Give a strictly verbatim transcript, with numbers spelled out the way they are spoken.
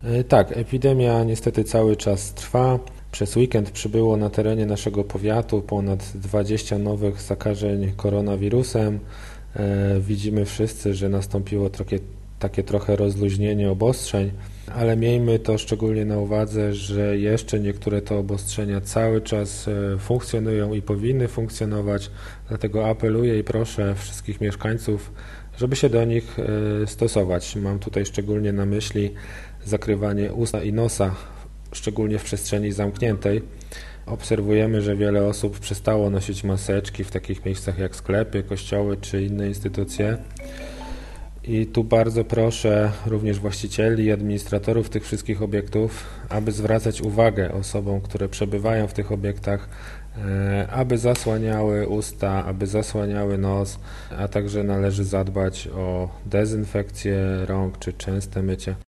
E, Tak, epidemia niestety cały czas trwa. Przez weekend przybyło na terenie naszego powiatu ponad dwadzieścia nowych zakażeń koronawirusem. E, Widzimy wszyscy, że nastąpiło takie, takie trochę rozluźnienie obostrzeń, ale miejmy to szczególnie na uwadze, że jeszcze niektóre te obostrzenia cały czas e, funkcjonują i powinny funkcjonować, dlatego apeluję i proszę wszystkich mieszkańców, żeby się do nich e, stosować. Mam tutaj szczególnie na myśli zakrywanie usta i nosa, szczególnie w przestrzeni zamkniętej. Obserwujemy, że wiele osób przestało nosić maseczki w takich miejscach jak sklepy, kościoły czy inne instytucje. I tu bardzo proszę również właścicieli i administratorów tych wszystkich obiektów, aby zwracać uwagę osobom, które przebywają w tych obiektach, e, aby zasłaniały usta, aby zasłaniały nos, a także należy zadbać o dezynfekcję rąk czy częste mycie.